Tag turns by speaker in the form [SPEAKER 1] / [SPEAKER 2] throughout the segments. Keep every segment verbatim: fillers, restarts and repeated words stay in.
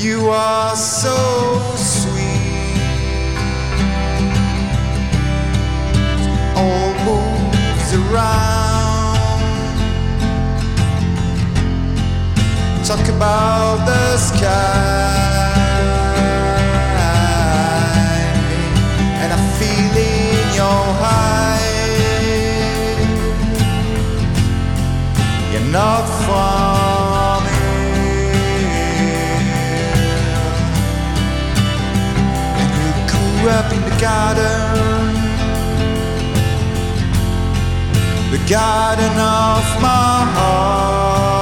[SPEAKER 1] You are so sweet. All moves around. Talk about the sky, and I feel in your eyes. You're not from here, and you grew up in the garden, the garden of my heart.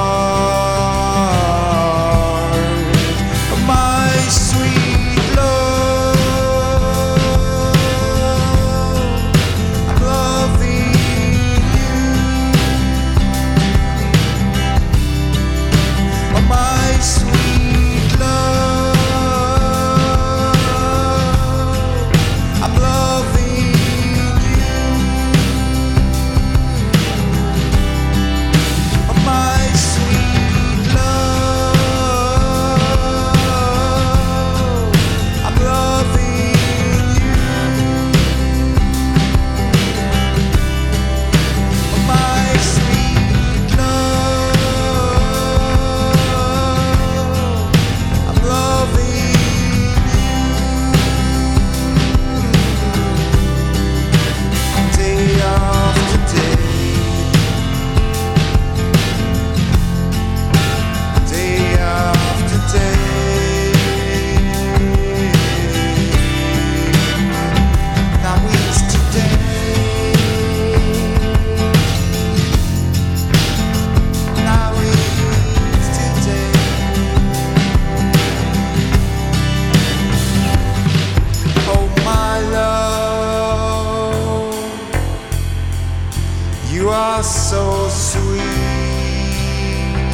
[SPEAKER 1] You are so sweet.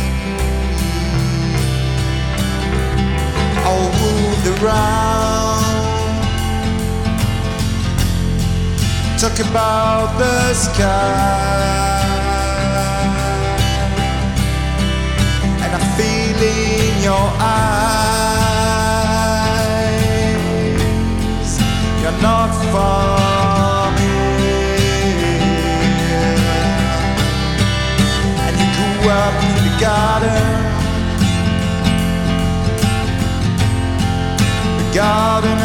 [SPEAKER 1] All moved around. Talk about the sky, and I feel in your eyes. You're not far. Up in the garden, the garden